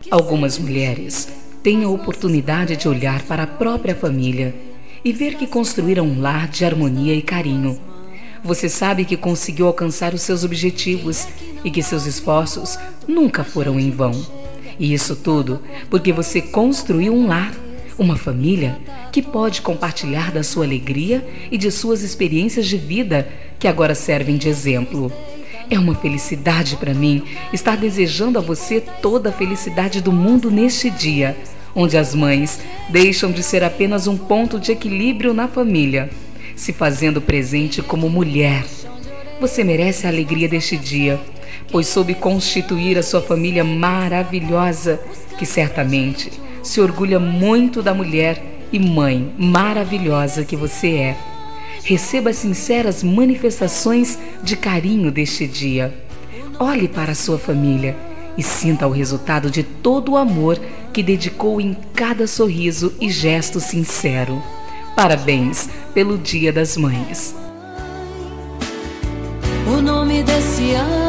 Algumas mulheres têm a oportunidade de olhar para a própria família e ver que construíram um lar de harmonia e carinho. Você sabe que conseguiu alcançar os seus objetivos e que seus esforços nunca foram em vão. E isso tudo porque você construiu um lar, uma família que pode compartilhar da sua alegria e de suas experiências de vida que agora servem de exemplo. É uma felicidade para mim estar desejando a você toda a felicidade do mundo neste dia, onde as mães deixam de ser apenas um ponto de equilíbrio na família, se fazendo presente como mulher. Você merece a alegria deste dia, pois soube constituir a sua família maravilhosa, que certamente se orgulha muito da mulher e mãe maravilhosa que você é. Receba as sinceras manifestações de carinho deste dia. Olhe para a sua família e sinta o resultado de todo o amor que dedicou em cada sorriso e gesto sincero. Parabéns pelo Dia das Mães. O nome desse ano